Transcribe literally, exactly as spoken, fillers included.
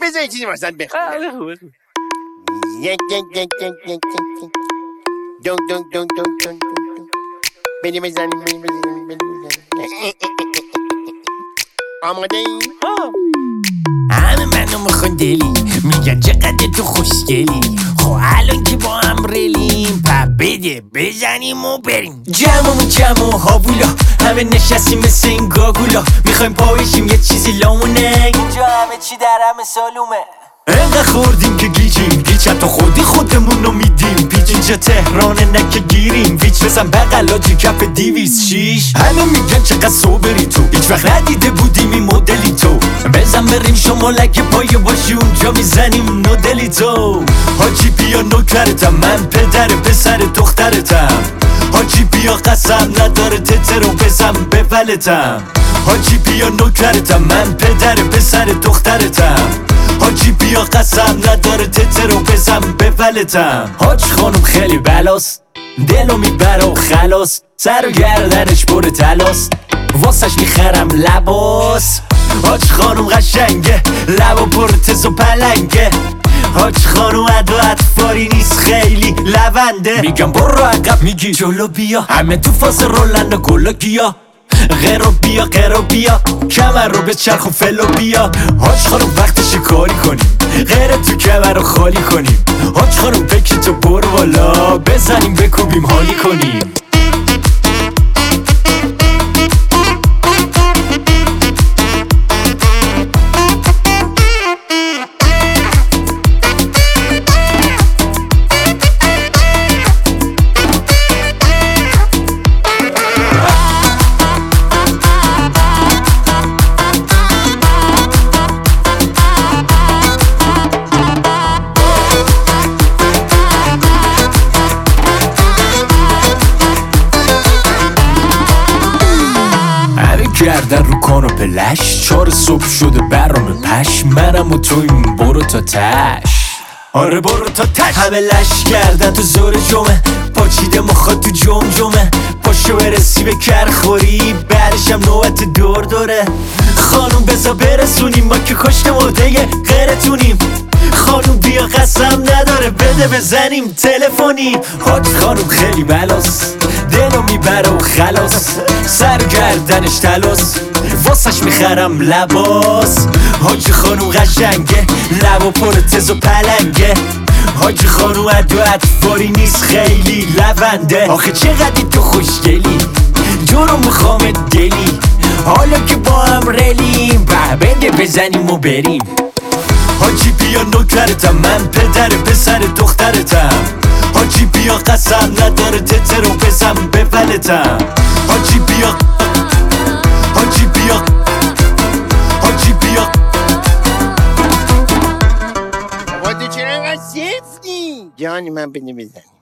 بذار چیزی واسط بخونم. یک یک یک یک یک یک دون دون دون دون دون بینی بزنیم بینی بزنیم بینی بزنیم. آماده ای؟ همه منو میخوان دلی، میگن چقدر تو خوشگلی. خب الان که با هم ریلیم، پا بده بزنیم و بریم. جمعمون جمع و هاوولا، همه نشستیم مثل این گاگولا. میخوایم پاوشیم یه چیزی لامونه، اینجا همه چی در همه سالومه. انقدر خوردیم که گیجیم، گیج حتی خودی خودمونو میدیم. پیچ اینجا تهرانه نکه گیریم، ویچ بزن بغلاجی کف دیویس شیش. همه میگن چقدر صبری تو، هیچ وقت ندیده بودیم این مدلی تو. بزن بریم شمالک پایه باشی اونجا میزنیم نودلی تو. حاجی بیا نوکرتم، من پدر پسر دخترتم. حاجی بیا قسم نداره تترو بزن بولتم. حاجی بیا نوکرتم، من پدر پسر دخترتم. حاجی بیا قسم نداره تترو بزن بولتم. حاج خانم خیلی بلاست، دلو میبره و خلاص. سر و گردنش پر تلاست، واسش میخرم لباس. حاج خانم قشنگه، لبا پر تز و پلنگه. حاج خانم عدو اطفاری نیست خیلی لونده. میگم برو عقب میگی جلو بیا، همه تو فاز رولن و گلا گیا. غیرو بیا غیرو بیا، کمر رو به چرخ و فلو بیا. حاج خانم وقتش کاری کنیم، غیر تو کمر رو خالی کنیم. حاج خانم بکی تو برو بالا، بزنیم بکوبیم حالی کنیم. گردن رو کانو پلش، چار صبح شده برام پش. منم و تویم برو تا تش، آره برو تا تش. همه لش کردن تو زور جمعه، پاچیده مخواد تو جم جمعه. پاشو برسی به کرخوری، بعدشم نوبت دور دوره. خانوم بزا برسونیم، ما که کشت مرده غیرتونیم. خانوم بیا قسم نداره بده بزنیم تلفنی. حاج خانوم خیلی بلاس، دلو میبره و خلاص. سر گردنش تلاس، واسش میخرم لباس. حاج خانوم قشنگه، لبا پر تز و پلنگه. حاج خانوم عدو اطفاری نیست خیلی لونده. آخه چقدر تو خوشگلی، جورو میخوام دلی. حالا که با هم ریلیم، به بده بزنیم و بریم. حاجی بیا نوکرتم، من پدر پسر دخترتم. حاجی بیا قسم نداره تترو بزن بولتم. حاجی بیا حاجی بیا حاجی بیا. بابا تو چرا انقدر سفتی؟ جانی من بده بزن.